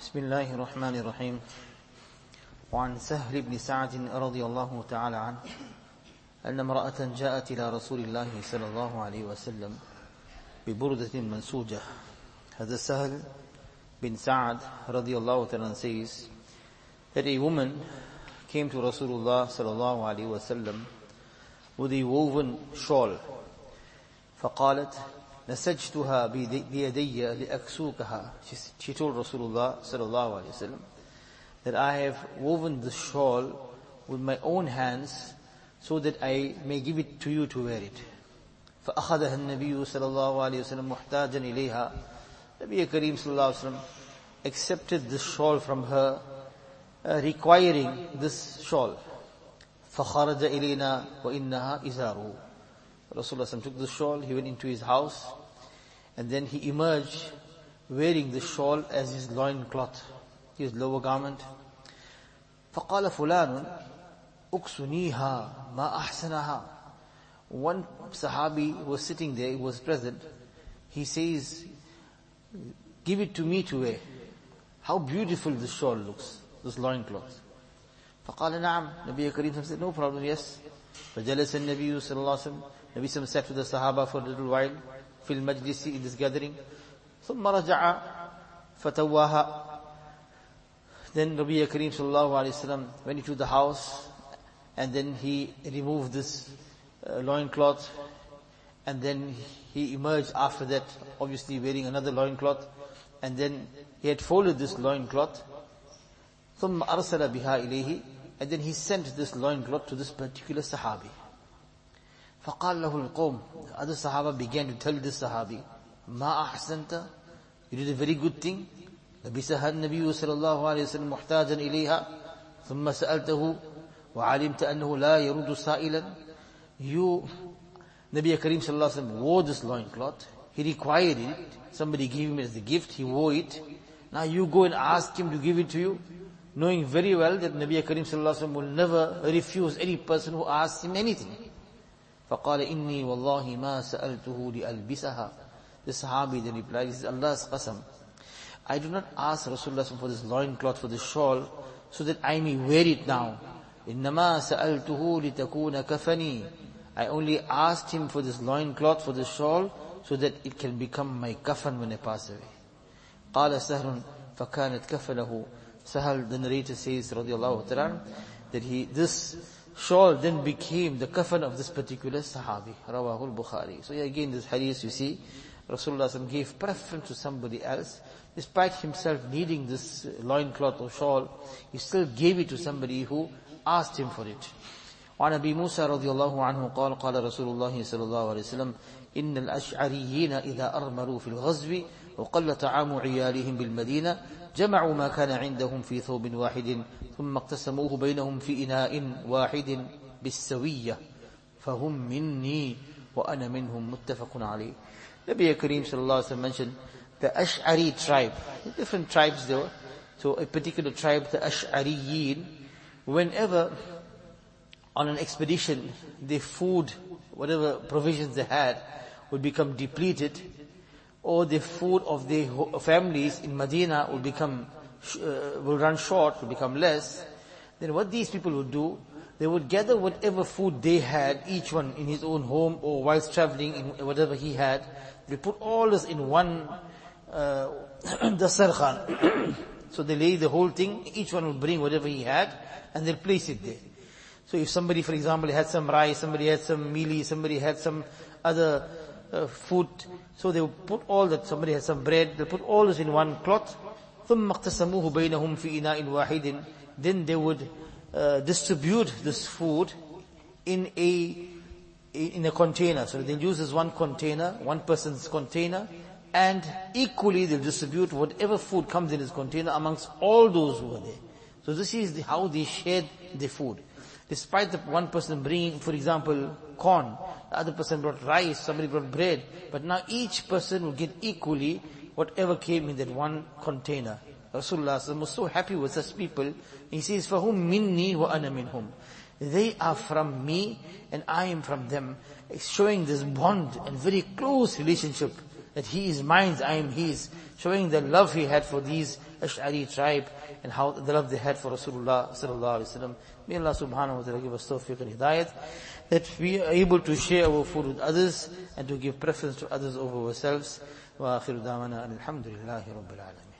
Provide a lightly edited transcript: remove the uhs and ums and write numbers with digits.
بسم الله الرحمن الرحيم. وعن سهل بن سعد رضي الله تعالى عنه أن امرأة جاءت إلى رسول الله صلى الله عليه وسلم ببردة منسوجة. Hazrat Sahl bin Sa'ad radiallahu ta'ala says that a woman came to Rasulullah sallallahu alayhi wa sallam with a woven shawl. فقالت نسجتها بيدي لأكسوكها. She told Rasulullah sallallahu alayhi wa sallam that I have woven the shawl with my own hands so that I may give it to you to wear it. فأخذها النبي صلى الله عليه وسلم محتاجا إليها. Nabi Kareem sallallahu alayhi wa sallam accepted this shawl from her, requiring this shawl. فخرج إلينا وإنها إزاره. Rasulullah took the shawl, he went into his house, and then he emerged wearing the shawl as his loin cloth, his lower garment. فقال فلان أكسنيها ما أحسنها. One Sahabi was sitting there, he was present. He says, give it to me to wear. How beautiful this shawl looks, this loin cloth. فقال نعم. Nabi Kareem said, no problem, yes. فجلس النبي صلى الله عليه وسلم. Nabi sat with the Sahaba for a little while, في المجلس, in this gathering. ثم رجع فتواها. Then Nabi Kareem sallallahu alayhi wasallam went into the house, and then he removed this loin cloth, and then he emerged after that, obviously wearing another loin cloth, and then he had folded this loin cloth. ثم أرسل بها إليه. And then he sent this loin cloth to this particular Sahabi. فقال له القوم. The other Sahaba began to tell this Sahabi, ما أحسنت, you did a very good thing. لبسها النبي صلى الله عليه وسلم محتاجا إليها ثم سألته وعلمت أنه لا يرد سائلا. You, Nabi Kareem sallallahu alaihi wasallam wore this loin cloth. He required it. Somebody gave him as a gift. He wore it. Now you go and ask him to give it to you, knowing very well that Nabi Kareem sallallahu alaihi wasallam will never refuse any person who asks him anything. فقال إني والله ما سألته لألبسها. The Sahabi then replied, this is Allah's qasam, I do not ask Rasulullah for this loin cloth, for this shawl, so that I may wear it now. إنما سألته لتكون كفني. I only asked him for this loin cloth, for this shawl, so that it can become my kafan when I pass away. قال سهل فكانت كفنه. Sahal, the narrator, says radiallahu ta'ala that this shawl then became the kafan of this particular Sahabi. Rawahul Bukhari. So again, this hadith, you see, Rasulullah gave preference to somebody else. Despite himself needing this loin cloth or shawl, he still gave it to somebody who asked him for it. وعن أبي موسى رضي الله عنه قال قال رسول الله صلى الله عليه وسلم إن الأشعريين إذا أرملوا في الغزو وقل طعام عيالهم بالمدينة جمعوا ما كان عندهم في ثوب واحد ثم اقتسموه بينهم في إناء واحد بالسوية فهم مني وأنا منهم متفق عليه. Nabi Kareem sallallahu alaihi wasallam mentioned the Ash'ari tribe. Different tribes there were. So a particular tribe, the Ash'ariyin, whenever on an expedition, their food, whatever provisions they had, would become depleted, or the food of their families in Medina will run short, will become less. Then what these people would do, they would gather whatever food they had, each one in his own home or whilst traveling in whatever he had. They put all this in one dasarkhan. So they lay the whole thing, each one will bring whatever he had, and they'll place it there. So if somebody, for example, had some rice, somebody had some mealie, somebody had some other food, so they would put all that, somebody had some bread, they'll put all this in one cloth. ثُمَّ اقْتَسَمُوهُ بَيْنَهُمْ فِي إِنَاءٍ وَاحِدٍ. Then they would distribute this food in a container. So they'll use this one container, one person's container, and equally they'll distribute whatever food comes in this container amongst all those who are there. So this is how they shared the food. Despite the one person bringing, for example, corn, the other person brought rice, somebody brought bread, but now each person will get equally whatever came in that one container. Rasulullah was so happy with such people. He says, فَهُمْ مِنِّي وَأَنَا مِنْهُمْ. They are from me and I am from them. Showing this bond and very close relationship that he is mine, I am his, showing the love he had for these Ash'ari tribe and how the love they had for Rasulullah sallallahu alaihi wasallam. May Allah subhanahu wa ta'ala give us tawfiq and hidayat, that we are able to share our food with others and to give preference to others over ourselves. Wa akhiru da'wana alhamdulillahi rabbil alamin.